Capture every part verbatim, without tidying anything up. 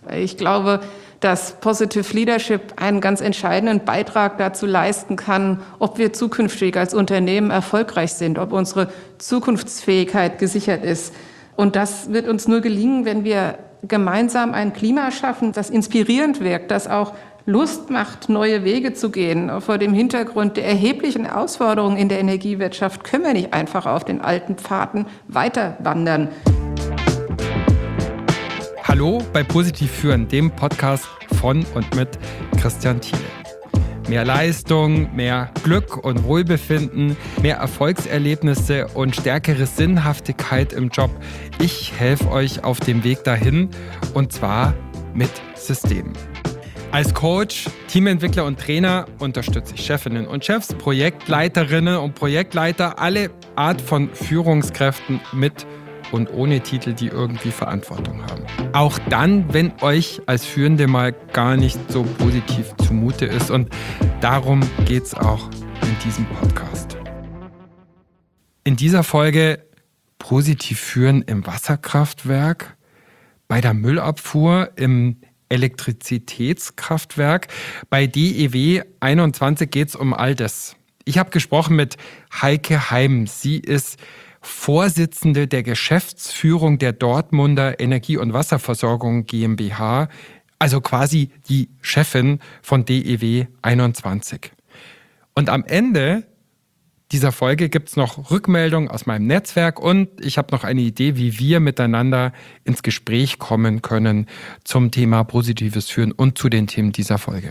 Ich glaube, dass Positive Leadership einen ganz entscheidenden Beitrag dazu leisten kann, ob wir zukünftig als Unternehmen erfolgreich sind, ob unsere Zukunftsfähigkeit gesichert ist. Und das wird uns nur gelingen, wenn wir gemeinsam ein Klima schaffen, das inspirierend wirkt, das auch Lust macht, neue Wege zu gehen. Vor dem Hintergrund der erheblichen Herausforderungen in der Energiewirtschaft können wir nicht einfach auf den alten Pfaden weiter wandern. Hallo bei Positiv führen, dem Podcast von und mit Christian Thiele. Mehr Leistung, mehr Glück und Wohlbefinden, mehr Erfolgserlebnisse und stärkere Sinnhaftigkeit im Job. Ich helfe euch auf dem Weg dahin, und zwar mit Systemen. Als Coach, Teamentwickler und Trainer unterstütze ich Chefinnen und Chefs, Projektleiterinnen und Projektleiter, alle Art von Führungskräften mit und ohne Titel, die irgendwie Verantwortung haben. Auch dann, wenn euch als Führende mal gar nicht so positiv zumute ist. Und darum geht es auch in diesem Podcast. In dieser Folge positiv führen im Wasserkraftwerk, bei der Müllabfuhr im Elektrizitätskraftwerk. Bei D E W einundzwanzig geht es um all das. Ich habe gesprochen mit Heike Heim. Sie ist Vorsitzende der Geschäftsführung der Dortmunder Energie- und Wasserversorgung GmbH, also quasi die Chefin von D E W einundzwanzig. Und am Ende dieser Folge gibt es noch Rückmeldungen aus meinem Netzwerk und ich habe noch eine Idee, wie wir miteinander ins Gespräch kommen können zum Thema positives Führen und zu den Themen dieser Folge.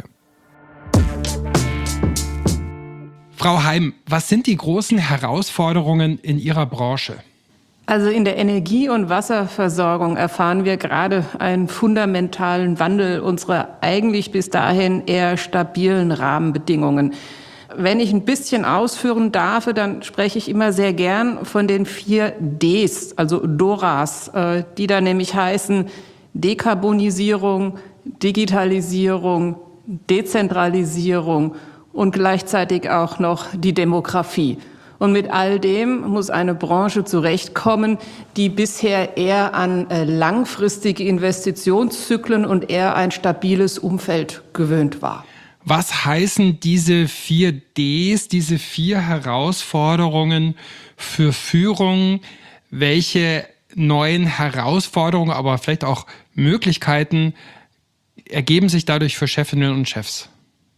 Frau Heim, was sind die großen Herausforderungen in Ihrer Branche? Also in der Energie- und Wasserversorgung erfahren wir gerade einen fundamentalen Wandel unserer eigentlich bis dahin eher stabilen Rahmenbedingungen. Wenn ich ein bisschen ausführen darf, dann spreche ich immer sehr gern von den vier Ds, also DORAs, die da nämlich heißen Dekarbonisierung, Digitalisierung, Dezentralisierung und gleichzeitig auch noch die Demografie. Und mit all dem muss eine Branche zurechtkommen, die bisher eher an langfristige Investitionszyklen und eher ein stabiles Umfeld gewöhnt war. Was heißen diese vier Ds, diese vier Herausforderungen für Führung? Welche neuen Herausforderungen, aber vielleicht auch Möglichkeiten ergeben sich dadurch für Chefinnen und Chefs?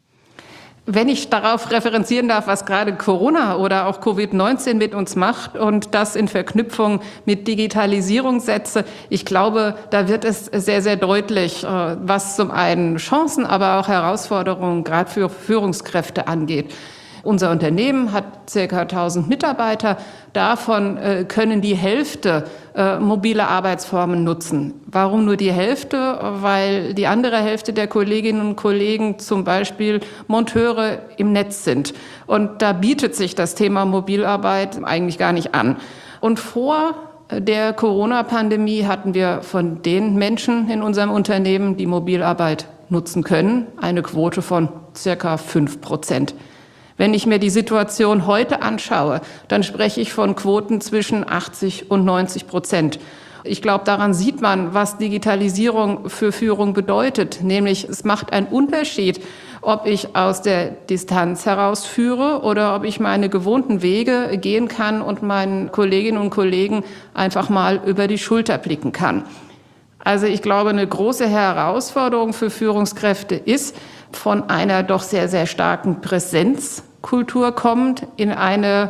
Wenn ich darauf referenzieren darf, was gerade Corona oder auch Covid neunzehn mit uns macht und das in Verknüpfung mit Digitalisierung setze, ich glaube, da wird es sehr, sehr deutlich, was zum einen Chancen, aber auch Herausforderungen gerade für Führungskräfte angeht. Unser Unternehmen hat circa tausend Mitarbeiter. Davon äh, können die Hälfte äh, mobile Arbeitsformen nutzen. Warum nur die Hälfte? Weil die andere Hälfte der Kolleginnen und Kollegen zum Beispiel Monteure im Netz sind. Und da bietet sich das Thema Mobilarbeit eigentlich gar nicht an. Und vor der Corona-Pandemie hatten wir von den Menschen in unserem Unternehmen, die Mobilarbeit nutzen können, eine Quote von circa fünf Prozent. Wenn ich mir die Situation heute anschaue, dann spreche ich von Quoten zwischen achtzig und neunzig Prozent. Ich glaube, daran sieht man, was Digitalisierung für Führung bedeutet. Nämlich, es macht einen Unterschied, ob ich aus der Distanz heraus führe oder ob ich meine gewohnten Wege gehen kann und meinen Kolleginnen und Kollegen einfach mal über die Schulter blicken kann. Also ich glaube, eine große Herausforderung für Führungskräfte ist, von einer doch sehr, sehr starken Präsenzkultur kommt, in eine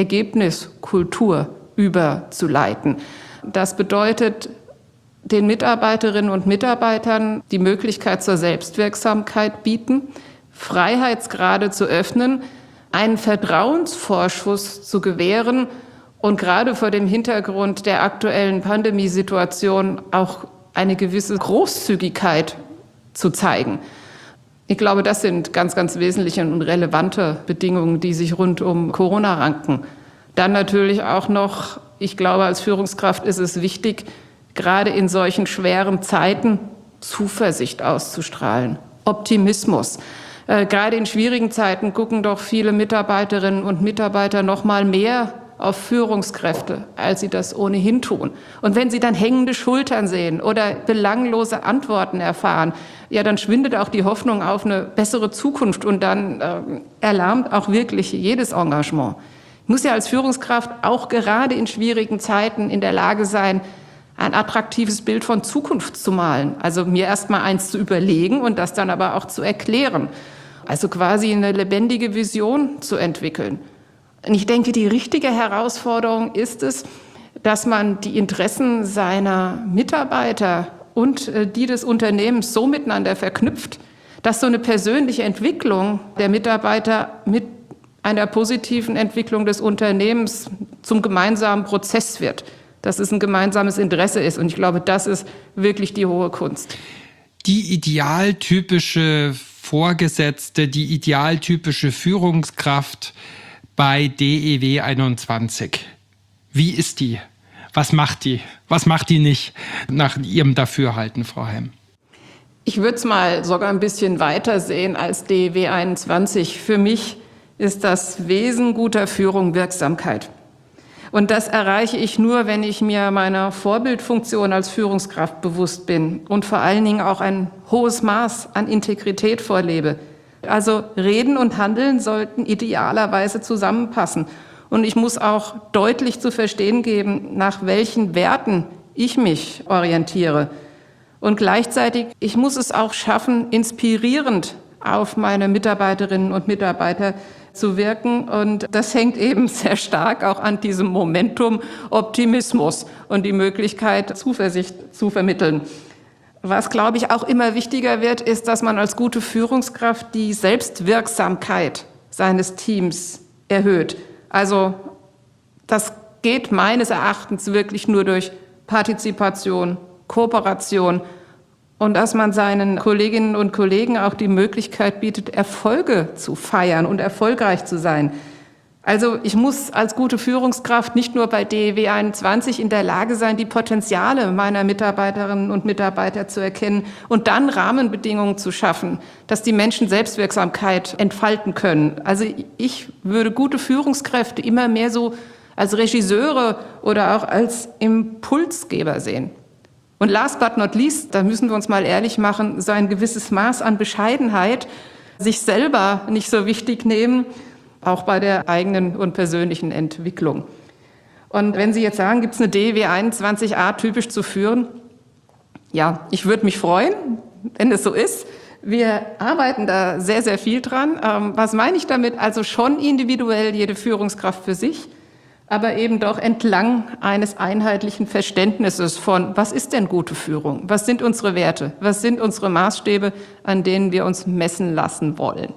Ergebniskultur überzuleiten. Das bedeutet, den Mitarbeiterinnen und Mitarbeitern die Möglichkeit zur Selbstwirksamkeit bieten, Freiheitsgrade zu öffnen, einen Vertrauensvorschuss zu gewähren und gerade vor dem Hintergrund der aktuellen Pandemiesituation auch eine gewisse Großzügigkeit zu zeigen. Ich glaube, das sind ganz, ganz wesentliche und relevante Bedingungen, die sich rund um Corona ranken. Dann natürlich auch noch, ich glaube, als Führungskraft ist es wichtig, gerade in solchen schweren Zeiten Zuversicht auszustrahlen, Optimismus. Äh, gerade in schwierigen Zeiten gucken doch viele Mitarbeiterinnen und Mitarbeiter noch mal mehr auf Führungskräfte, als sie das ohnehin tun. Und wenn sie dann hängende Schultern sehen oder belanglose Antworten erfahren, ja, dann schwindet auch die Hoffnung auf eine bessere Zukunft und dann äh, erlahmt auch wirklich jedes Engagement. Ich muss ja als Führungskraft auch gerade in schwierigen Zeiten in der Lage sein, ein attraktives Bild von Zukunft zu malen. Also mir erst mal eins zu überlegen und das dann aber auch zu erklären. Also quasi eine lebendige Vision zu entwickeln. Und ich denke, die richtige Herausforderung ist es, dass man die Interessen seiner Mitarbeiter und die des Unternehmens so miteinander verknüpft, dass so eine persönliche Entwicklung der Mitarbeiter mit einer positiven Entwicklung des Unternehmens zum gemeinsamen Prozess wird, dass es ein gemeinsames Interesse ist. Und ich glaube, das ist wirklich die hohe Kunst. Die idealtypische Vorgesetzte, die idealtypische Führungskraft bei D E W einundzwanzig. Wie ist die? Was macht die? Was macht die nicht nach Ihrem Dafürhalten, Frau Heim? Ich würde es mal sogar ein bisschen weiter sehen als D E W einundzwanzig. Für mich ist das Wesen guter Führung Wirksamkeit. Und das erreiche ich nur, wenn ich mir meiner Vorbildfunktion als Führungskraft bewusst bin und vor allen Dingen auch ein hohes Maß an Integrität vorlebe. Also Reden und Handeln sollten idealerweise zusammenpassen. Und ich muss auch deutlich zu verstehen geben, nach welchen Werten ich mich orientiere. Und gleichzeitig, ich muss es auch schaffen, inspirierend auf meine Mitarbeiterinnen und Mitarbeiter zu wirken. Und das hängt eben sehr stark auch an diesem Momentum Optimismus und die Möglichkeit, Zuversicht zu vermitteln. Was, glaube ich, auch immer wichtiger wird, ist, dass man als gute Führungskraft die Selbstwirksamkeit seines Teams erhöht. Also das geht meines Erachtens wirklich nur durch Partizipation, Kooperation und dass man seinen Kolleginnen und Kollegen auch die Möglichkeit bietet, Erfolge zu feiern und erfolgreich zu sein. Also ich muss als gute Führungskraft nicht nur bei D E W einundzwanzig in der Lage sein, die Potenziale meiner Mitarbeiterinnen und Mitarbeiter zu erkennen und dann Rahmenbedingungen zu schaffen, dass die Menschen Selbstwirksamkeit entfalten können. Also ich würde gute Führungskräfte immer mehr so als Regisseure oder auch als Impulsgeber sehen. Und last but not least, da müssen wir uns mal ehrlich machen, so ein gewisses Maß an Bescheidenheit, sich selber nicht so wichtig nehmen, auch bei der eigenen und persönlichen Entwicklung. Und wenn Sie jetzt sagen, gibt es eine D E W einundzwanzig a typisch zu führen? Ja, ich würde mich freuen, wenn es so ist. Wir arbeiten da sehr, sehr viel dran. Ähm, was meine ich damit? Also schon individuell jede Führungskraft für sich, aber eben doch entlang eines einheitlichen Verständnisses von, was ist denn gute Führung? Was sind unsere Werte? Was sind unsere Maßstäbe, an denen wir uns messen lassen wollen?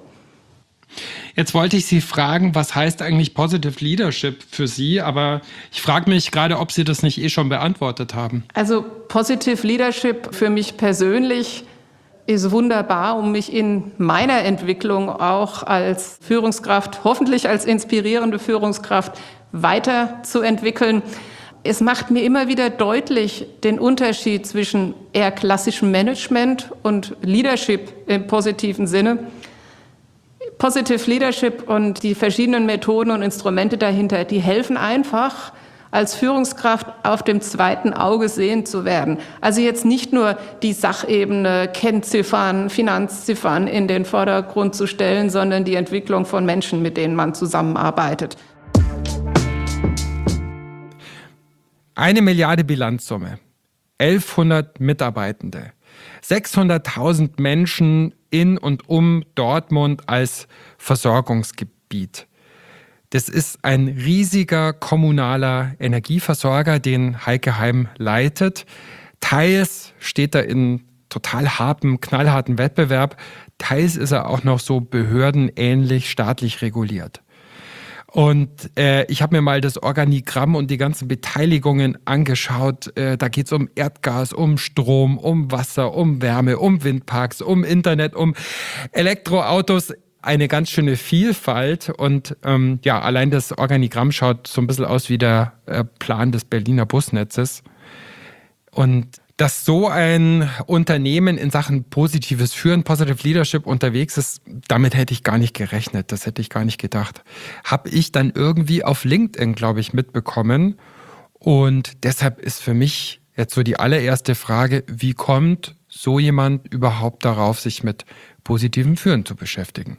Jetzt wollte ich Sie fragen, was heißt eigentlich Positive Leadership für Sie? Aber ich frage mich gerade, ob Sie das nicht eh schon beantwortet haben. Also Positive Leadership für mich persönlich ist wunderbar, um mich in meiner Entwicklung auch als Führungskraft, hoffentlich als inspirierende Führungskraft, weiterzuentwickeln. Es macht mir immer wieder deutlich den Unterschied zwischen eher klassischem Management und Leadership im positiven Sinne. Positive Leadership und die verschiedenen Methoden und Instrumente dahinter, die helfen einfach, als Führungskraft auf dem zweiten Auge sehen zu werden. Also jetzt nicht nur die Sachebene, Kennziffern, Finanzziffern in den Vordergrund zu stellen, sondern die Entwicklung von Menschen, mit denen man zusammenarbeitet. Eine Milliarde Bilanzsumme, elfhundert Mitarbeitende, sechshunderttausend Menschen in und um Dortmund als Versorgungsgebiet. Das ist ein riesiger kommunaler Energieversorger, den Heike Heim leitet. Teils steht er in total hartem, knallharten Wettbewerb, teils ist er auch noch so behördenähnlich staatlich reguliert. Und äh, ich habe mir mal das Organigramm und die ganzen Beteiligungen angeschaut. Äh, da geht es um Erdgas, um Strom, um Wasser, um Wärme, um Windparks, um Internet, um Elektroautos. Eine ganz schöne Vielfalt. Und ähm, ja, allein das Organigramm schaut so ein bisschen aus wie der äh, Plan des Berliner Busnetzes. Und Dass so ein Unternehmen in Sachen positives Führen, Positive Leadership unterwegs ist, damit hätte ich gar nicht gerechnet. Das hätte ich gar nicht gedacht. Habe ich dann irgendwie auf LinkedIn, glaube ich, mitbekommen. Und deshalb ist für mich jetzt so die allererste Frage, wie kommt so jemand überhaupt darauf, sich mit positivem Führen zu beschäftigen?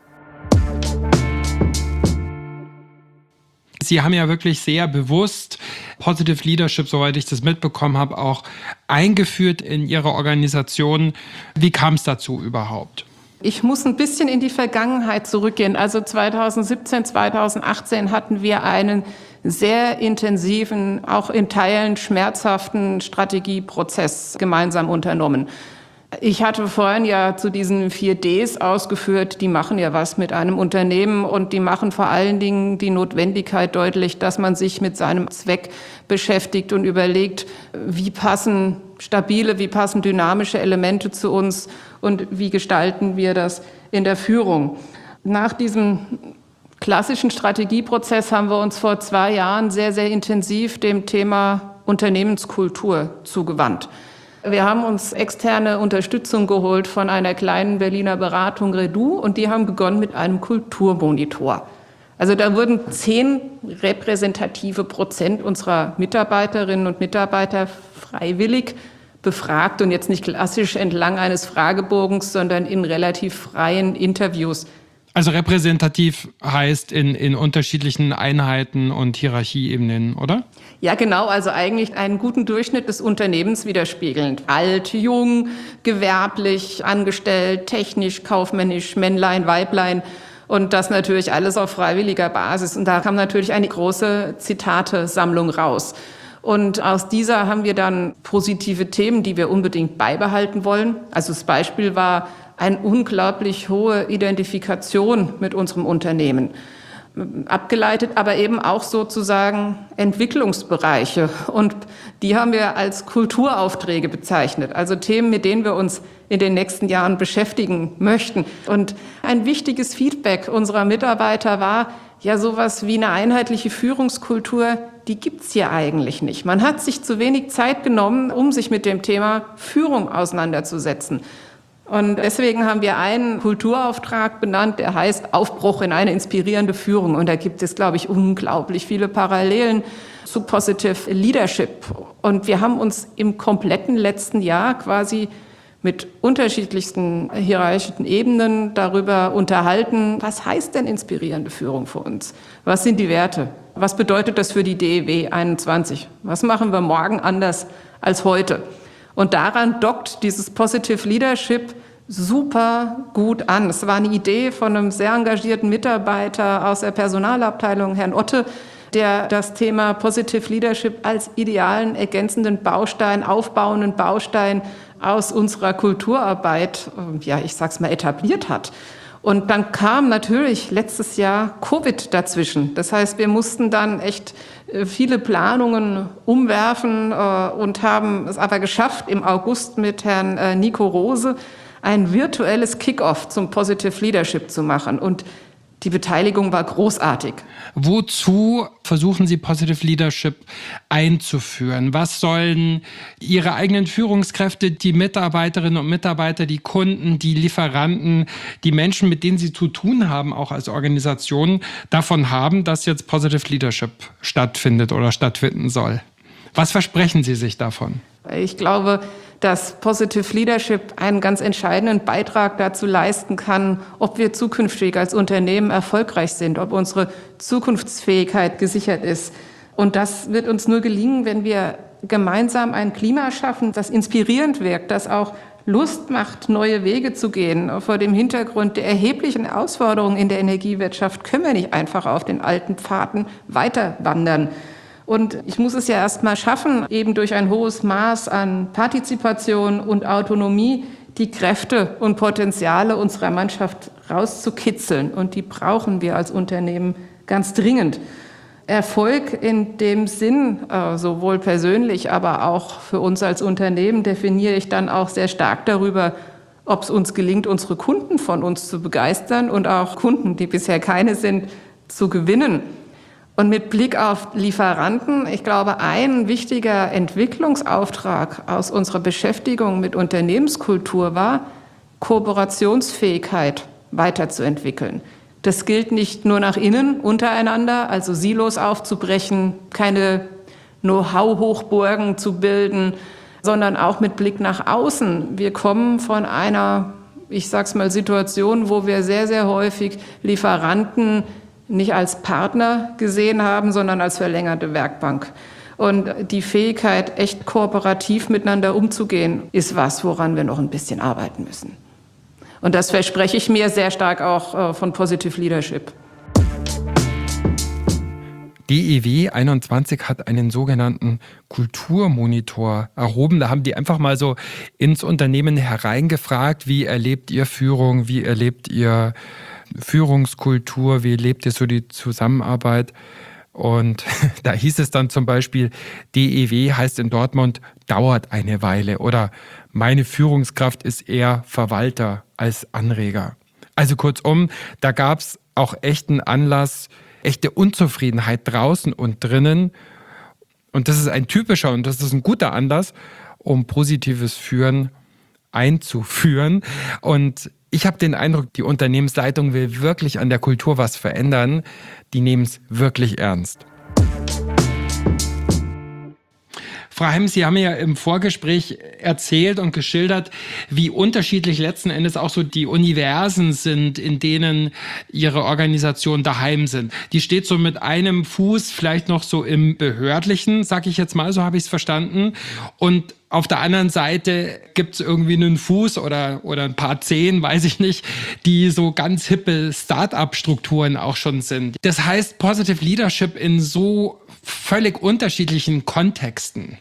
Sie haben ja wirklich sehr bewusst Positive Leadership, soweit ich das mitbekommen habe, auch eingeführt in Ihre Organisation. Wie kam es dazu überhaupt? Ich muss ein bisschen in die Vergangenheit zurückgehen. Also zweitausendsiebzehn, zweitausendachtzehn hatten wir einen sehr intensiven, auch in Teilen schmerzhaften Strategieprozess gemeinsam unternommen. Ich hatte vorhin ja zu diesen vier Ds ausgeführt, die machen ja was mit einem Unternehmen und die machen vor allen Dingen die Notwendigkeit deutlich, dass man sich mit seinem Zweck beschäftigt und überlegt, wie passen stabile, wie passen dynamische Elemente zu uns und wie gestalten wir das in der Führung. Nach diesem klassischen Strategieprozess haben wir uns vor zwei Jahren sehr, sehr intensiv dem Thema Unternehmenskultur zugewandt. Wir haben uns externe Unterstützung geholt von einer kleinen Berliner Beratung Redu und die haben begonnen mit einem Kulturmonitor. Also da wurden zehn repräsentative Prozent unserer Mitarbeiterinnen und Mitarbeiter freiwillig befragt und jetzt nicht klassisch entlang eines Fragebogens, sondern in relativ freien Interviews. Also repräsentativ heißt in, in unterschiedlichen Einheiten und Hierarchieebenen, oder? Ja, genau. Also eigentlich einen guten Durchschnitt des Unternehmens widerspiegelnd. Alt, jung, gewerblich, angestellt, technisch, kaufmännisch, Männlein, Weiblein. Und das natürlich alles auf freiwilliger Basis. Und da kam natürlich eine große Zitatesammlung raus. Und aus dieser haben wir dann positive Themen, die wir unbedingt beibehalten wollen. Also das Beispiel war eine unglaublich hohe Identifikation mit unserem Unternehmen. Abgeleitet, aber eben auch sozusagen Entwicklungsbereiche. Und die haben wir als Kulturaufträge bezeichnet, also Themen, mit denen wir uns in den nächsten Jahren beschäftigen möchten. Und ein wichtiges Feedback unserer Mitarbeiter war, ja, sowas wie eine einheitliche Führungskultur, die gibt's hier eigentlich nicht. Man hat sich zu wenig Zeit genommen, um sich mit dem Thema Führung auseinanderzusetzen. Und deswegen haben wir einen Kulturauftrag benannt, der heißt Aufbruch in eine inspirierende Führung. Und da gibt es, glaube ich, unglaublich viele Parallelen zu Positive Leadership. Und wir haben uns im kompletten letzten Jahr quasi mit unterschiedlichsten hierarchischen Ebenen darüber unterhalten, was heißt denn inspirierende Führung für uns? Was sind die Werte? Was bedeutet das für die D E W einundzwanzig? Was machen wir morgen anders als heute? Und daran dockt dieses Positive Leadership super gut an. Es war eine Idee von einem sehr engagierten Mitarbeiter aus der Personalabteilung, Herrn Otte, der das Thema Positive Leadership als idealen, ergänzenden Baustein, aufbauenden Baustein aus unserer Kulturarbeit, ja, ich sag's mal, etabliert hat. Und dann kam natürlich letztes Jahr Covid dazwischen. Das heißt, wir mussten dann echt viele Planungen umwerfen und haben es aber geschafft, im August mit Herrn Nico Rose ein virtuelles Kick-off zum Positive Leadership zu machen. Und die Beteiligung war großartig. Wozu versuchen Sie Positive Leadership einzuführen? Was sollen Ihre eigenen Führungskräfte, die Mitarbeiterinnen und Mitarbeiter, die Kunden, die Lieferanten, die Menschen, mit denen Sie zu tun haben, auch als Organisation, davon haben, dass jetzt Positive Leadership stattfindet oder stattfinden soll? Was versprechen Sie sich davon? Ich glaube, dass Positive Leadership einen ganz entscheidenden Beitrag dazu leisten kann, ob wir zukünftig als Unternehmen erfolgreich sind, ob unsere Zukunftsfähigkeit gesichert ist. Und das wird uns nur gelingen, wenn wir gemeinsam ein Klima schaffen, das inspirierend wirkt, das auch Lust macht, neue Wege zu gehen. Vor dem Hintergrund der erheblichen Herausforderungen in der Energiewirtschaft können wir nicht einfach auf den alten Pfaden weiter wandern. Und ich muss es ja erst mal schaffen, eben durch ein hohes Maß an Partizipation und Autonomie die Kräfte und Potenziale unserer Mannschaft rauszukitzeln. Und die brauchen wir als Unternehmen ganz dringend. Erfolg in dem Sinn, sowohl persönlich, aber auch für uns als Unternehmen, definiere ich dann auch sehr stark darüber, ob es uns gelingt, unsere Kunden von uns zu begeistern und auch Kunden, die bisher keine sind, zu gewinnen. Und mit Blick auf Lieferanten, ich glaube, ein wichtiger Entwicklungsauftrag aus unserer Beschäftigung mit Unternehmenskultur war, Kooperationsfähigkeit weiterzuentwickeln. Das gilt nicht nur nach innen untereinander, also Silos aufzubrechen, keine Know-how-Hochburgen zu bilden, sondern auch mit Blick nach außen. Wir kommen von einer, ich sag's mal, Situation, wo wir sehr, sehr häufig Lieferanten nicht als Partner gesehen haben, sondern als verlängerte Werkbank. Und die Fähigkeit, echt kooperativ miteinander umzugehen, ist was, woran wir noch ein bisschen arbeiten müssen. Und das verspreche ich mir sehr stark auch von Positive Leadership. D E W einundzwanzig hat einen sogenannten Kulturmonitor erhoben. Da haben die einfach mal so ins Unternehmen hereingefragt, wie erlebt ihr Führung, wie erlebt ihr Führungskultur, wie erlebt ihr so die Zusammenarbeit? Und da hieß es dann zum Beispiel, D E W heißt in Dortmund, dauert eine Weile, oder meine Führungskraft ist eher Verwalter als Anreger. Also kurzum, da gab es auch echten Anlass, echte Unzufriedenheit draußen und drinnen. Und das ist ein typischer und das ist ein guter Anlass, um positives Führen einzuführen. Und ich habe den Eindruck, die Unternehmensleitung will wirklich an der Kultur was verändern. Die nehmen es wirklich ernst. Frau Heim, Sie haben ja im Vorgespräch erzählt und geschildert, wie unterschiedlich letzten Endes auch so die Universen sind, in denen Ihre Organisation daheim sind. Die steht so mit einem Fuß vielleicht noch so im Behördlichen, sag ich jetzt mal, so habe ich es verstanden. Und auf der anderen Seite gibt es irgendwie einen Fuß oder, oder ein paar Zehen, weiß ich nicht, die so ganz hippe Start-up-Strukturen auch schon sind. Das heißt, Positive Leadership in so völlig unterschiedlichen Kontexten.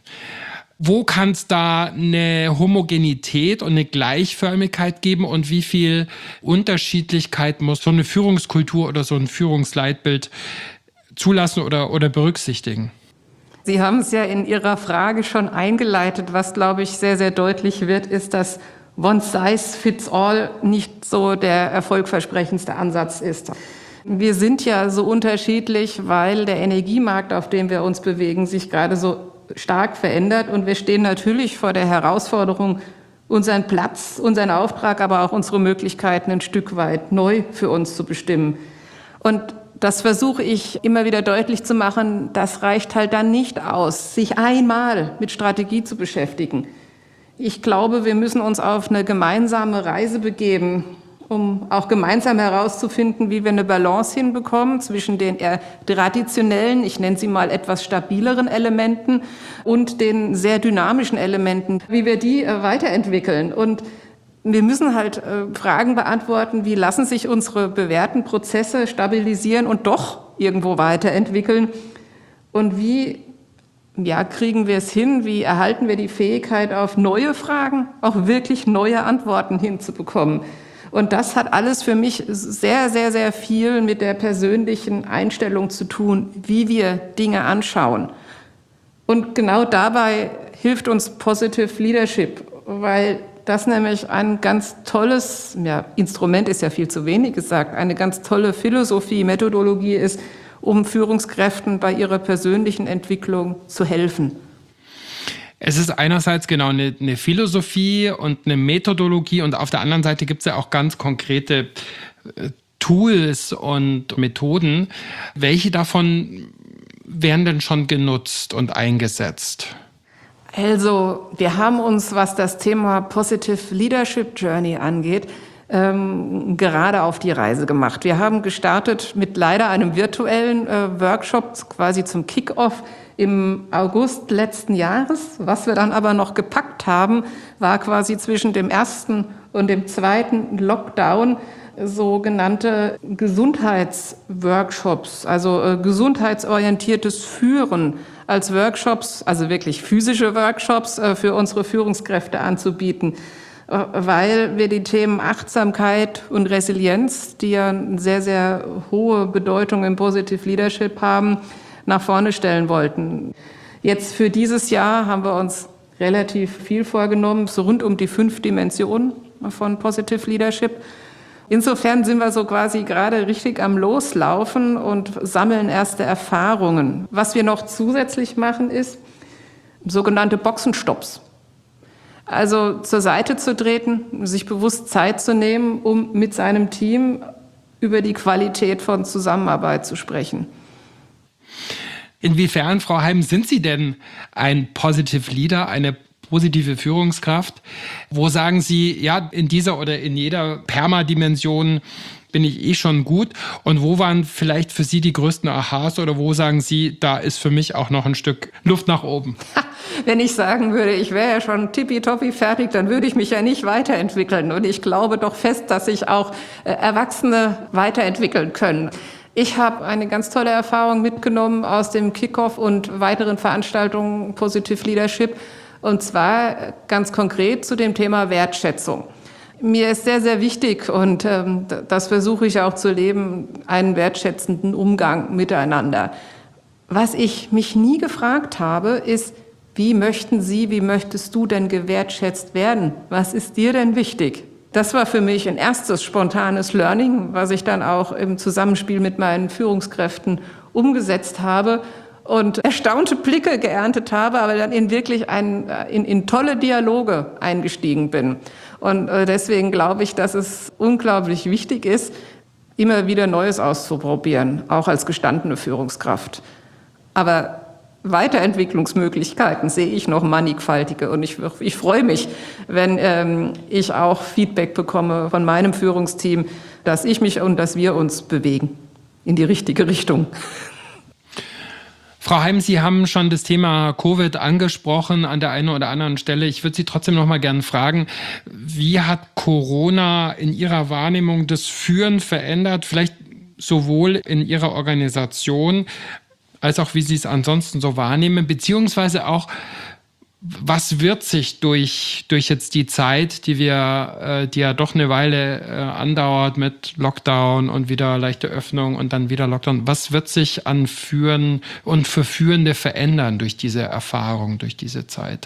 Wo kann es da eine Homogenität und eine Gleichförmigkeit geben und wie viel Unterschiedlichkeit muss so eine Führungskultur oder so ein Führungsleitbild zulassen oder, oder berücksichtigen? Sie haben es ja in Ihrer Frage schon eingeleitet. Was, glaube ich, sehr, sehr deutlich wird, ist, dass One Size Fits All nicht so der erfolgversprechendste Ansatz ist. Wir sind ja so unterschiedlich, weil der Energiemarkt, auf dem wir uns bewegen, sich gerade so stark verändert. Und wir stehen natürlich vor der Herausforderung, unseren Platz, unseren Auftrag, aber auch unsere Möglichkeiten ein Stück weit neu für uns zu bestimmen. Und das versuche ich immer wieder deutlich zu machen, das reicht halt dann nicht aus, sich einmal mit Strategie zu beschäftigen. Ich glaube, wir müssen uns auf eine gemeinsame Reise begeben, um auch gemeinsam herauszufinden, wie wir eine Balance hinbekommen zwischen den eher traditionellen, ich nenne sie mal etwas stabileren Elementen und den sehr dynamischen Elementen, wie wir die weiterentwickeln. Und wir müssen halt äh, Fragen beantworten, wie lassen sich unsere bewährten Prozesse stabilisieren und doch irgendwo weiterentwickeln? Und wie ja, kriegen wir es hin, wie erhalten wir die Fähigkeit, auf neue Fragen auch wirklich neue Antworten hinzubekommen? Und das hat alles für mich sehr, sehr, sehr viel mit der persönlichen Einstellung zu tun, wie wir Dinge anschauen. Und genau dabei hilft uns Positive Leadership, weil das nämlich ein ganz tolles, ja, Instrument ist ja viel zu wenig gesagt, eine ganz tolle Philosophie, Methodologie ist, um Führungskräften bei ihrer persönlichen Entwicklung zu helfen. Es ist einerseits genau eine, eine Philosophie und eine Methodologie und auf der anderen Seite gibt es ja auch ganz konkrete äh, Tools und Methoden. Welche davon werden denn schon genutzt und eingesetzt? Also, wir haben uns, was das Thema Positive Leadership Journey angeht, ähm, gerade auf die Reise gemacht. Wir haben gestartet mit leider einem virtuellen äh, Workshop, quasi zum Kick-Off im August letzten Jahres. Was wir dann aber noch gepackt haben, war quasi zwischen dem ersten und dem zweiten Lockdown sogenannte Gesundheitsworkshops, also äh, gesundheitsorientiertes Führen als Workshops, also wirklich physische Workshops äh, für unsere Führungskräfte anzubieten, äh, weil wir die Themen Achtsamkeit und Resilienz, die ja eine sehr, sehr hohe Bedeutung im Positive Leadership haben, nach vorne stellen wollten. Jetzt für dieses Jahr haben wir uns relativ viel vorgenommen, so rund um die fünf Dimensionen von Positive Leadership. Insofern sind wir so quasi gerade richtig am Loslaufen und sammeln erste Erfahrungen. Was wir noch zusätzlich machen, ist sogenannte Boxenstopps. Also zur Seite zu treten, sich bewusst Zeit zu nehmen, um mit seinem Team über die Qualität von Zusammenarbeit zu sprechen. Inwiefern, Frau Heim, sind Sie denn ein Positive Leader, eine positive Führungskraft? Wo sagen Sie, ja, in dieser oder in jeder Perma-Dimension bin ich eh schon gut? Und wo waren vielleicht für Sie die größten Aha's oder wo sagen Sie, da ist für mich auch noch ein Stück Luft nach oben? Wenn ich sagen würde, ich wäre ja schon tippitoppi fertig, dann würde ich mich ja nicht weiterentwickeln. Und ich glaube doch fest, dass sich auch äh, Erwachsene weiterentwickeln können. Ich habe eine ganz tolle Erfahrung mitgenommen aus dem Kickoff und weiteren Veranstaltungen Positive Leadership. Und zwar ganz konkret zu dem Thema Wertschätzung. Mir ist sehr, sehr wichtig, und ähm, das versuche ich auch zu leben, einen wertschätzenden Umgang miteinander. Was ich mich nie gefragt habe, ist, wie möchten Sie, wie möchtest du denn gewertschätzt werden? Was ist dir denn wichtig? Das war für mich ein erstes spontanes Learning, was ich dann auch im Zusammenspiel mit meinen Führungskräften umgesetzt habe und erstaunte Blicke geerntet habe, aber dann in wirklich ein, in, in tolle Dialoge eingestiegen bin. Und deswegen glaube ich, dass es unglaublich wichtig ist, immer wieder Neues auszuprobieren, auch als gestandene Führungskraft. Aber Weiterentwicklungsmöglichkeiten sehe ich noch mannigfaltige, und ich, ich freue mich, wenn ähm, ich auch Feedback bekomme von meinem Führungsteam, dass ich mich und dass wir uns bewegen in die richtige Richtung. Frau Heim, Sie haben schon das Thema Covid angesprochen an der einen oder anderen Stelle. Ich würde Sie trotzdem noch mal gerne fragen, wie hat Corona in Ihrer Wahrnehmung das Führen verändert, vielleicht sowohl in Ihrer Organisation als auch wie Sie es ansonsten so wahrnehmen, beziehungsweise auch, was wird sich durch, durch jetzt die Zeit, die wir, äh, die ja doch eine Weile äh, andauert mit Lockdown und wieder leichte Öffnung und dann wieder Lockdown, was wird sich an Führen und für Führende verändern durch diese Erfahrung, durch diese Zeit?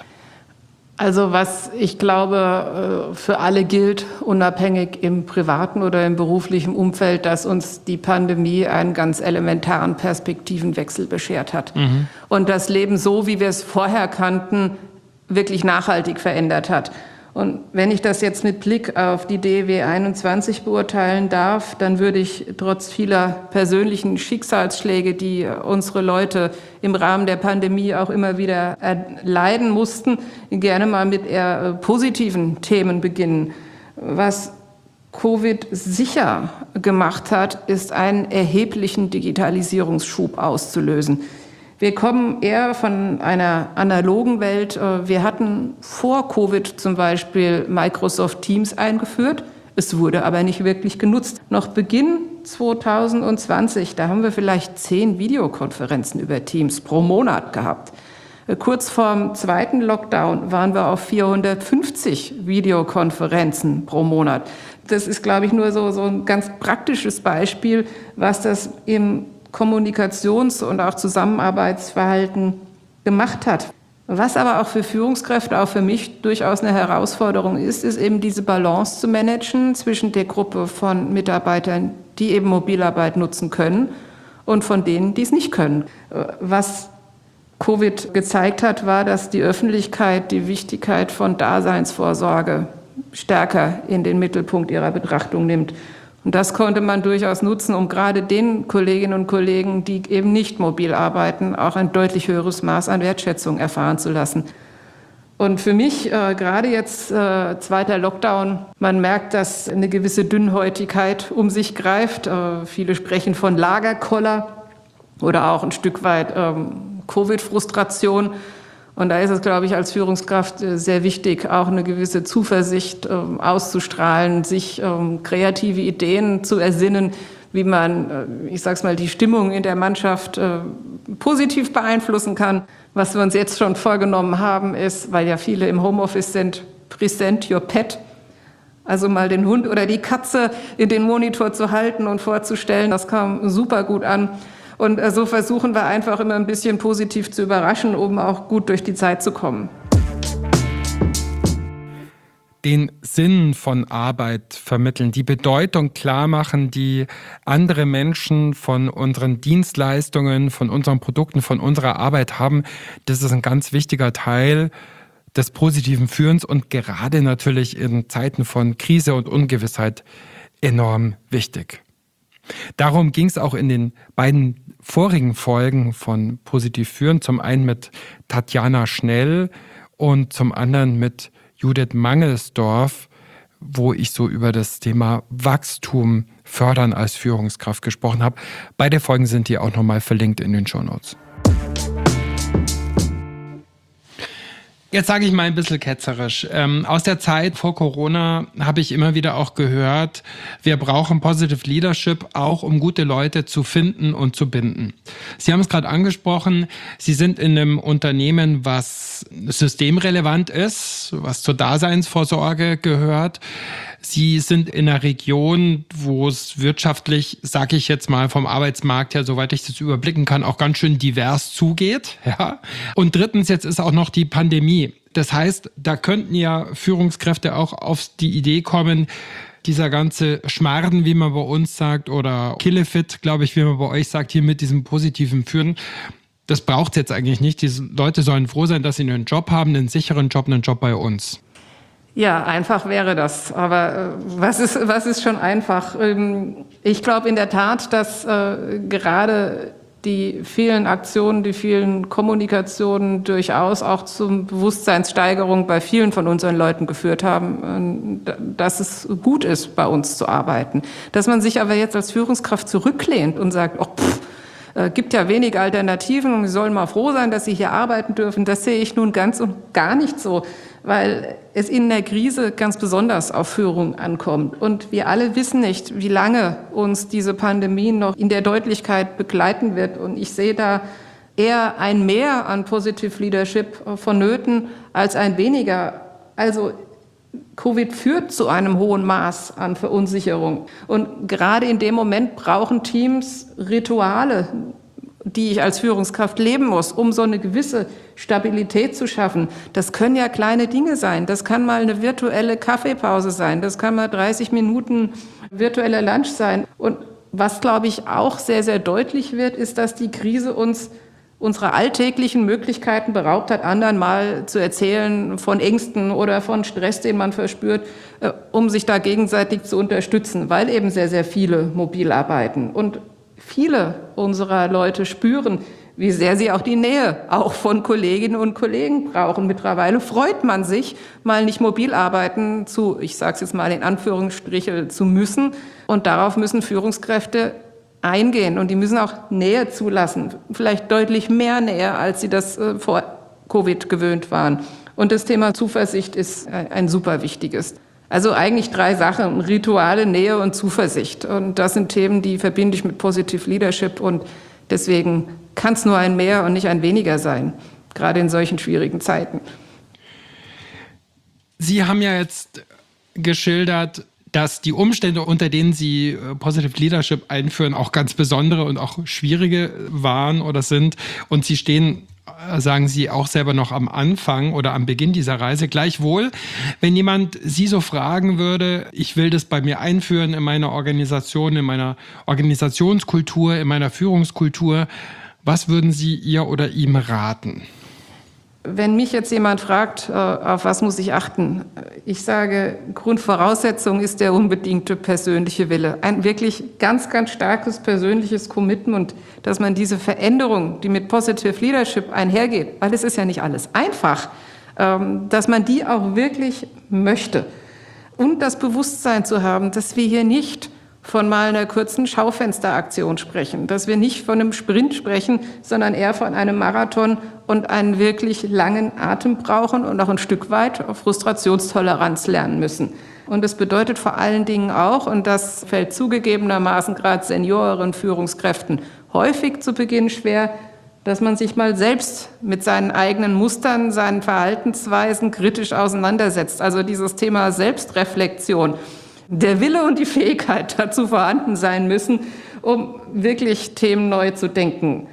Also was ich glaube für alle gilt, unabhängig im privaten oder im beruflichen Umfeld, dass uns die Pandemie einen ganz elementaren Perspektivenwechsel beschert hat. Mhm. Und das Leben so, wie wir es vorher kannten, wirklich nachhaltig verändert hat. Und wenn ich das jetzt mit Blick auf die D E W einundzwanzig beurteilen darf, dann würde ich trotz vieler persönlichen Schicksalsschläge, die unsere Leute im Rahmen der Pandemie auch immer wieder erleiden mussten, gerne mal mit eher positiven Themen beginnen. Was Covid sicher gemacht hat, ist einen erheblichen Digitalisierungsschub auszulösen. Wir kommen eher von einer analogen Welt. Wir hatten vor Covid zum Beispiel Microsoft Teams eingeführt. Es wurde aber nicht wirklich genutzt. Noch Beginn zwanzig zwanzig, da haben wir vielleicht zehn Videokonferenzen über Teams pro Monat gehabt. Kurz vorm zweiten Lockdown waren wir auf vierhundertfünfzig Videokonferenzen pro Monat. Das ist, glaube ich, nur so, so ein ganz praktisches Beispiel, was das im Kommunikations- und auch Zusammenarbeitsverhalten gemacht hat. Was aber auch für Führungskräfte, auch für mich durchaus eine Herausforderung ist, ist eben diese Balance zu managen zwischen der Gruppe von Mitarbeitern, die eben Mobilarbeit nutzen können, und von denen, die es nicht können. Was Covid gezeigt hat, war, dass die Öffentlichkeit die Wichtigkeit von Daseinsvorsorge stärker in den Mittelpunkt ihrer Betrachtung nimmt. Und das konnte man durchaus nutzen, um gerade den Kolleginnen und Kollegen, die eben nicht mobil arbeiten, auch ein deutlich höheres Maß an Wertschätzung erfahren zu lassen. Und für mich, äh, gerade jetzt äh, zweiter Lockdown, man merkt, dass eine gewisse Dünnhäutigkeit um sich greift. Äh, viele sprechen von Lagerkoller oder auch ein Stück weit ähm, Covid-Frustration. Und da ist es, glaube ich, als Führungskraft sehr wichtig, auch eine gewisse Zuversicht äh, auszustrahlen, sich ähm, kreative Ideen zu ersinnen, wie man, äh, ich sag's mal, die Stimmung in der Mannschaft äh, positiv beeinflussen kann. Was wir uns jetzt schon vorgenommen haben, ist, weil ja viele im Homeoffice sind, present your pet. Also mal den Hund oder die Katze in den Monitor zu halten und vorzustellen, das kam super gut an. Und so versuchen wir einfach immer ein bisschen positiv zu überraschen, um auch gut durch die Zeit zu kommen. den Sinn von Arbeit vermitteln, die Bedeutung klar machen, die andere Menschen von unseren Dienstleistungen, von unseren Produkten, von unserer Arbeit haben. Das ist ein ganz wichtiger Teil des positiven Führens und gerade natürlich in Zeiten von Krise und Ungewissheit enorm wichtig. Darum ging es auch in den beiden vorigen Folgen von Positiv Führen, zum einen mit Tatjana Schnell und zum anderen mit Judith Mangelsdorf, wo ich so über das Thema Wachstum fördern als Führungskraft gesprochen habe. Beide Folgen sind hier auch nochmal verlinkt in den Shownotes. Jetzt sage ich mal ein bisschen ketzerisch. Ähm, aus der Zeit vor Corona habe ich immer wieder auch gehört, wir brauchen Positive Leadership auch, um gute Leute zu finden und zu binden. Sie haben es gerade angesprochen, Sie sind in einem Unternehmen, was systemrelevant ist, was zur Daseinsvorsorge gehört. Sie sind in einer Region, wo es wirtschaftlich, sage ich jetzt mal vom Arbeitsmarkt her, soweit ich das überblicken kann, auch ganz schön divers zugeht. Ja. Und drittens, jetzt ist auch noch die Pandemie. Das heißt, da könnten ja Führungskräfte auch auf die Idee kommen, dieser ganze Schmarrn, wie man bei uns sagt, oder Killefit, glaube ich, wie man bei euch sagt, hier mit diesem positiven Führen, das braucht es jetzt eigentlich nicht. Diese Leute sollen froh sein, dass sie einen Job haben, einen sicheren Job, einen Job bei uns. Ja, einfach wäre das. Aber äh, was ist, was ist schon einfach? Ähm, ich glaube in der Tat, dass äh, gerade die vielen Aktionen, die vielen Kommunikationen durchaus auch zum Bewusstseinssteigerung bei vielen von unseren Leuten geführt haben, äh, dass es gut ist, bei uns zu arbeiten. Dass man sich aber jetzt als Führungskraft zurücklehnt und sagt, oh, pff, äh, gibt ja wenig Alternativen und Sie sollen mal froh sein, dass Sie hier arbeiten dürfen, das sehe ich nun ganz und gar nicht so, weil es in der Krise ganz besonders auf Führung ankommt. Und wir alle wissen nicht, wie lange uns diese Pandemie noch in der Deutlichkeit begleiten wird. Und ich sehe da eher ein Mehr an Positive Leadership vonnöten als ein weniger. Also Covid führt zu einem hohen Maß an Verunsicherung. Und gerade in dem Moment brauchen Teams Rituale, die ich als Führungskraft leben muss, um so eine gewisse Stabilität zu schaffen. Das können ja kleine Dinge sein. Das kann mal eine virtuelle Kaffeepause sein. Das kann mal dreißig Minuten virtueller Lunch sein. Und was, glaube ich, auch sehr, sehr deutlich wird, ist, dass die Krise uns unsere alltäglichen Möglichkeiten beraubt hat, anderen mal zu erzählen von Ängsten oder von Stress, den man verspürt, um sich da gegenseitig zu unterstützen, weil eben sehr, sehr viele mobil arbeiten. Und viele unserer Leute spüren, wie sehr sie auch die Nähe auch von Kolleginnen und Kollegen brauchen. Mittlerweile freut man sich, mal nicht mobil arbeiten zu, ich sage es jetzt mal in Anführungsstrichen, zu müssen. Und darauf müssen Führungskräfte eingehen und die müssen auch Nähe zulassen, vielleicht deutlich mehr Nähe, als sie das äh, vor Covid gewöhnt waren. Und das Thema Zuversicht ist ein, ein super wichtiges. Also eigentlich drei Sachen, Rituale, Nähe und Zuversicht. Und das sind Themen, die verbinde ich mit Positive Leadership und deswegen kann es nur ein Mehr und nicht ein Weniger sein, gerade in solchen schwierigen Zeiten. Sie haben ja jetzt geschildert, dass die Umstände, unter denen Sie Positive Leadership einführen, auch ganz besondere und auch schwierige waren oder sind. Und Sie stehen, sagen Sie, auch selber noch am Anfang oder am Beginn dieser Reise. Gleichwohl, wenn jemand Sie so fragen würde, ich will das bei mir einführen in meiner Organisation, in meiner Organisationskultur, in meiner Führungskultur, was würden Sie ihr oder ihm raten? Wenn mich jetzt jemand fragt, auf was muss ich achten? Ich sage, Grundvoraussetzung ist der unbedingte persönliche Wille. Ein wirklich ganz, ganz starkes persönliches Commitment, dass man diese Veränderung, die mit Positive Leadership einhergeht, weil es ist ja nicht alles einfach, dass man die auch wirklich möchte. Und das Bewusstsein zu haben, dass wir hier nicht von mal einer kurzen Schaufensteraktion sprechen, dass wir nicht von einem Sprint sprechen, sondern eher von einem Marathon und einen wirklich langen Atem brauchen und auch ein Stück weit Frustrationstoleranz lernen müssen. Und das bedeutet vor allen Dingen auch, und das fällt zugegebenermaßen gerade Senioren, Führungskräften häufig zu Beginn schwer, dass man sich mal selbst mit seinen eigenen Mustern, seinen Verhaltensweisen kritisch auseinandersetzt. Also dieses Thema Selbstreflexion. Der Wille und die Fähigkeit dazu vorhanden sein müssen, um wirklich Themen neu zu denken.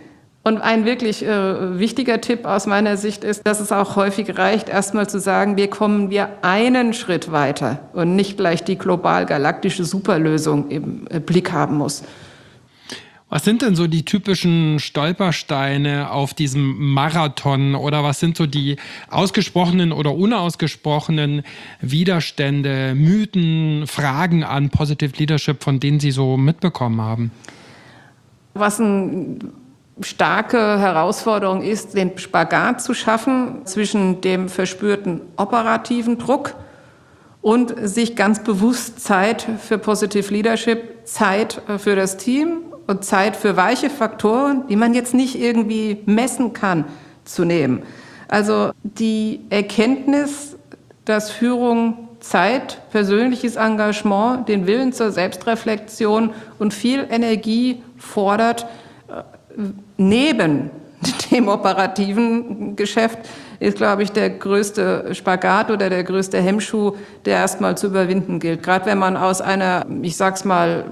Und ein wirklich äh, wichtiger Tipp aus meiner Sicht ist, dass es auch häufig reicht, erstmal zu sagen, wir kommen wir einen Schritt weiter und nicht gleich die global-galaktische Superlösung im Blick haben muss. Was sind denn so die typischen Stolpersteine auf diesem Marathon oder was sind so die ausgesprochenen oder unausgesprochenen Widerstände, Mythen, Fragen an Positive Leadership, von denen Sie so mitbekommen haben? Was eine starke Herausforderung ist, den Spagat zu schaffen zwischen dem verspürten operativen Druck und sich ganz bewusst Zeit für Positive Leadership, Zeit für das Team und Zeit für weiche Faktoren, die man jetzt nicht irgendwie messen kann, zu nehmen. Also die Erkenntnis, dass Führung Zeit, persönliches Engagement, den Willen zur Selbstreflexion und viel Energie fordert, neben dem operativen Geschäft, ist, glaube ich, der größte Spagat oder der größte Hemmschuh, der erstmal zu überwinden gilt. Gerade wenn man aus einer, ich sag's mal,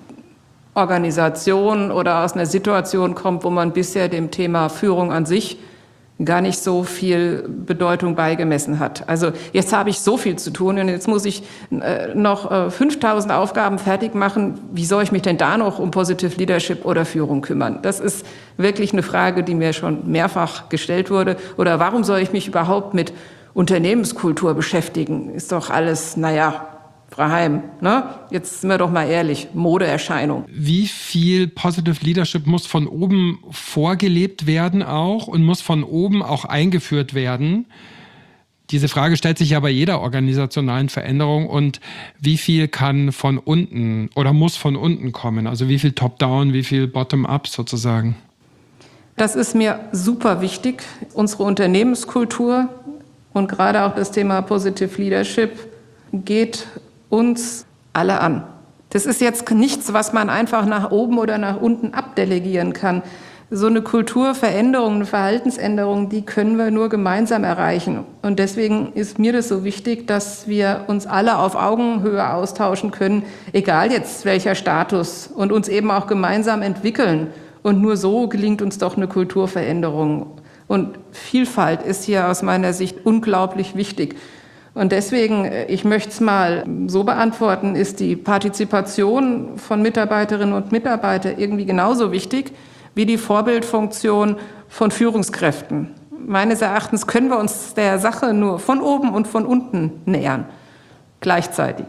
Organisation oder aus einer Situation kommt, wo man bisher dem Thema Führung an sich gar nicht so viel Bedeutung beigemessen hat. Also jetzt habe ich so viel zu tun und jetzt muss ich äh, noch äh, fünftausend Aufgaben fertig machen. Wie soll ich mich denn da noch um Positive Leadership oder Führung kümmern? Das ist wirklich eine Frage, die mir schon mehrfach gestellt wurde. Oder warum soll ich mich überhaupt mit Unternehmenskultur beschäftigen? Ist doch alles, naja, Frau Heim, ne? Jetzt sind wir doch mal ehrlich, Modeerscheinung. Wie viel Positive Leadership muss von oben vorgelebt werden auch und muss von oben auch eingeführt werden? Diese Frage stellt sich ja bei jeder organisationalen Veränderung. Und wie viel kann von unten oder muss von unten kommen? Also wie viel Top-Down, wie viel Bottom-Up sozusagen? Das ist mir super wichtig. Unsere Unternehmenskultur und gerade auch das Thema Positive Leadership geht uns alle an. Das ist jetzt nichts, was man einfach nach oben oder nach unten abdelegieren kann. So eine Kulturveränderung, eine Verhaltensänderung, die können wir nur gemeinsam erreichen. Und deswegen ist mir das so wichtig, dass wir uns alle auf Augenhöhe austauschen können, egal jetzt welcher Status, und uns eben auch gemeinsam entwickeln. Und nur so gelingt uns doch eine Kulturveränderung. Und Vielfalt ist hier aus meiner Sicht unglaublich wichtig. Und deswegen, ich möchte es mal so beantworten, ist die Partizipation von Mitarbeiterinnen und Mitarbeitern irgendwie genauso wichtig wie die Vorbildfunktion von Führungskräften. Meines Erachtens können wir uns der Sache nur von oben und von unten nähern, gleichzeitig.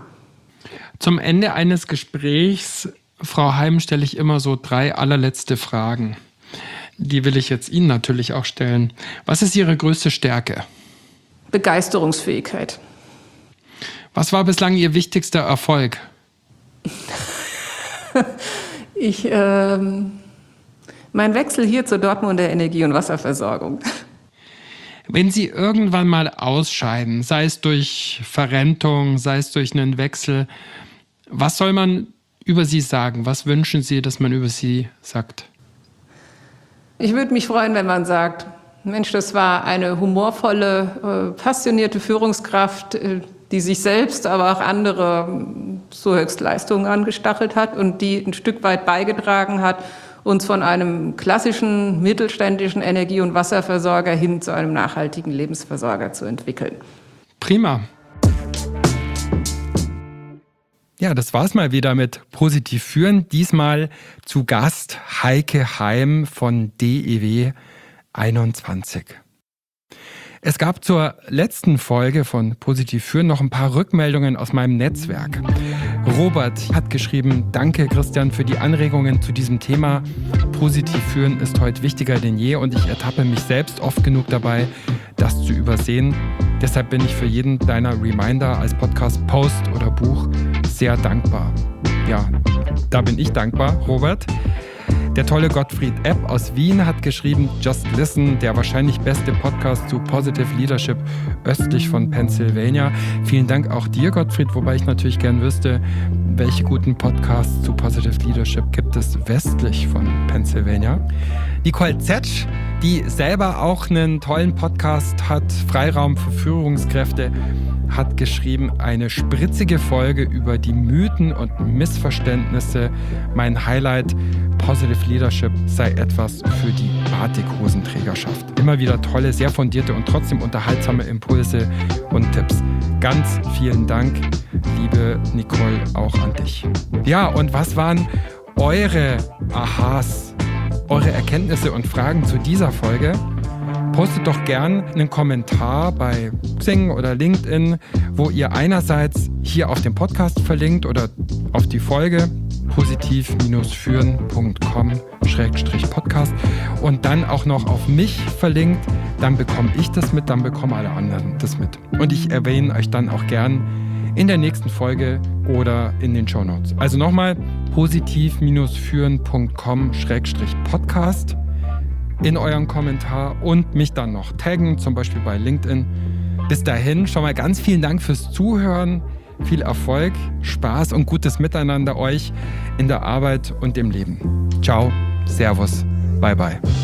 Zum Ende eines Gesprächs, Frau Heim, stelle ich immer so drei allerletzte Fragen. Die will ich jetzt Ihnen natürlich auch stellen. Was ist Ihre größte Stärke? Begeisterungsfähigkeit. Was war bislang Ihr wichtigster Erfolg? ich, ähm, mein Wechsel hier zur Dortmunder Energie- und Wasserversorgung. Wenn Sie irgendwann mal ausscheiden, sei es durch Verrentung, sei es durch einen Wechsel, was soll man über Sie sagen? Was wünschen Sie, dass man über Sie sagt? Ich würde mich freuen, wenn man sagt, Mensch, das war eine humorvolle, äh, passionierte Führungskraft, äh, die sich selbst, aber auch andere zu Höchstleistungen angestachelt hat und die ein Stück weit beigetragen hat, uns von einem klassischen mittelständischen Energie- und Wasserversorger hin zu einem nachhaltigen Lebensversorger zu entwickeln. Prima. Ja, das war's mal wieder mit Positiv führen. Diesmal zu Gast Heike Heim von D E W einundzwanzig. Es gab zur letzten Folge von Positiv führen noch ein paar Rückmeldungen aus meinem Netzwerk. Robert hat geschrieben: Danke Christian für die Anregungen zu diesem Thema. Positiv führen ist heute wichtiger denn je und ich ertappe mich selbst oft genug dabei, das zu übersehen. Deshalb bin ich für jeden deiner Reminder als Podcast-Post oder Buch sehr dankbar. Ja, da bin ich dankbar, Robert. Der tolle Gottfried Epp aus Wien hat geschrieben: Just Listen, der wahrscheinlich beste Podcast zu Positive Leadership östlich von Pennsylvania. Vielen Dank auch dir, Gottfried, wobei ich natürlich gern wüsste, welche guten Podcasts zu Positive Leadership gibt es westlich von Pennsylvania. Nicole Zetsch, die selber auch einen tollen Podcast hat, Freiraum für Führungskräfte, hat geschrieben, eine spritzige Folge über die Mythen und Missverständnisse. Mein Highlight, Positive Leadership sei etwas für die Batikhosenträgerschaft. Immer wieder tolle, sehr fundierte und trotzdem unterhaltsame Impulse und Tipps. Ganz vielen Dank, liebe Nicole, auch an dich. Ja, und was waren eure Ahas, eure Erkenntnisse und Fragen zu dieser Folge? Postet doch gern einen Kommentar bei Xing oder LinkedIn, wo ihr einerseits hier auf den Podcast verlinkt oder auf die Folge positiv führen punkt com Schrägstrich Podcast und dann auch noch auf mich verlinkt. Dann bekomme ich das mit, dann bekommen alle anderen das mit. Und ich erwähne euch dann auch gern in der nächsten Folge oder in den Shownotes. Also nochmal positiv führen punkt com Schrägstrich Podcast in euren Kommentar und mich dann noch taggen, zum Beispiel bei LinkedIn. Bis dahin schon mal ganz vielen Dank fürs Zuhören. Viel Erfolg, Spaß und gutes Miteinander euch in der Arbeit und im Leben. Ciao, Servus, bye bye.